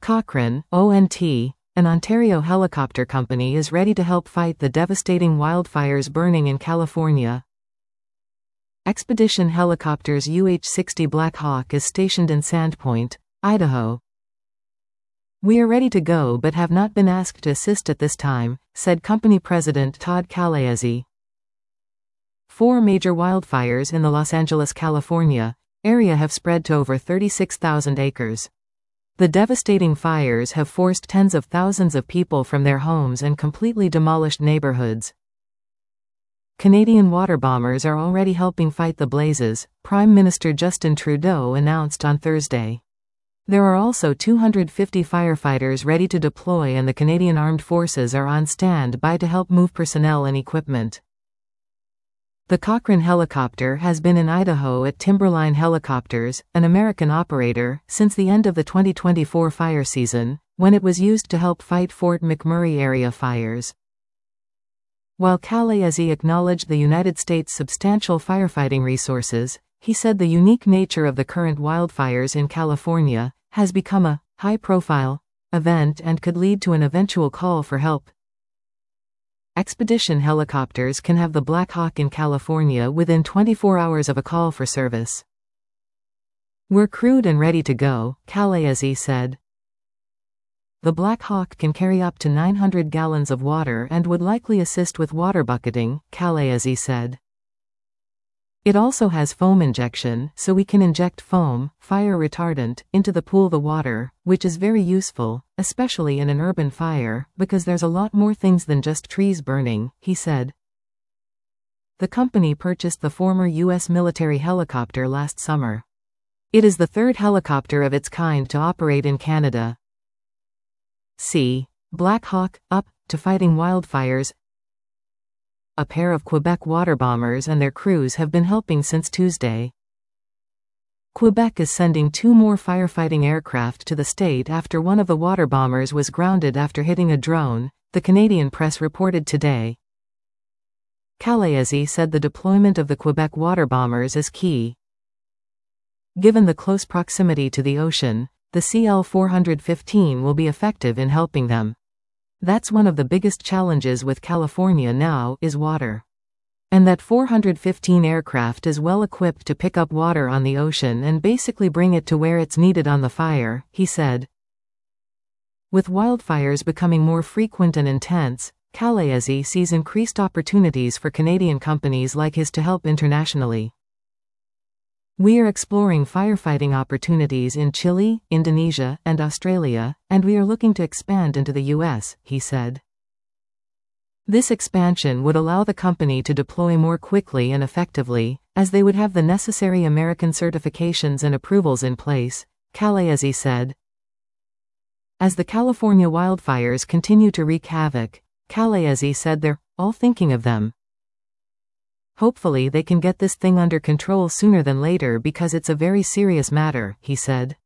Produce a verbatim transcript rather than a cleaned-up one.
Cochrane, O N T, an Ontario helicopter company, is ready to help fight the devastating wildfires burning in California. Expedition Helicopters U H sixty Black Hawk is stationed in Sandpoint, Idaho. "We are ready to go but have not been asked to assist at this time," said company president Todd Calaizzi. Four major wildfires in the Los Angeles, California, area have spread to over thirty-six thousand acres. The devastating fires have forced tens of thousands of people from their homes and completely demolished neighborhoods. Canadian water bombers are already helping fight the blazes, Prime Minister Justin Trudeau announced on Thursday. There are also two hundred fifty firefighters ready to deploy, and the Canadian Armed Forces are on standby to help move personnel and equipment. The Cochrane helicopter has been in Idaho at Timberline Helicopters, an American operator, since the end of the twenty twenty-four fire season, when it was used to help fight Fort McMurray area fires. While Calaizzi acknowledged the United States' substantial firefighting resources, he said the unique nature of the current wildfires in California has become a high-profile event and could lead to an eventual call for help. Expedition helicopters can have the Black Hawk in California within twenty-four hours of a call for service. "We're crewed and ready to go," Calaizzi said. The Black Hawk can carry up to nine hundred gallons of water and would likely assist with water bucketing, Calaizzi said. "It also has foam injection, so we can inject foam, fire retardant, into the pool the water, which is very useful, especially in an urban fire, because there's a lot more things than just trees burning," he said. The company purchased the former U S military helicopter last summer. It is the third helicopter of its kind to operate in Canada. See Black Hawk, up to fighting wildfires. A pair of Quebec water bombers and their crews have been helping since Tuesday. Quebec is sending two more firefighting aircraft to the state after one of the water bombers was grounded after hitting a drone, the Canadian press reported today. Calaizzi said the deployment of the Quebec water bombers is key. Given the close proximity to the ocean, the C L four fifteen will be effective in helping them. "That's one of the biggest challenges with California now, is water. And that four fifteen aircraft is well equipped to pick up water on the ocean and basically bring it to where it's needed on the fire," he said. With wildfires becoming more frequent and intense, Calaizzi sees increased opportunities for Canadian companies like his to help internationally. "We are exploring firefighting opportunities in Chile, Indonesia, and Australia, and we are looking to expand into the U S, he said. This expansion would allow the company to deploy more quickly and effectively, as they would have the necessary American certifications and approvals in place, Calaizzi said. As the California wildfires continue to wreak havoc, Calaizzi said they're all thinking of them. "Hopefully they can get this thing under control sooner than later because it's a very serious matter," he said.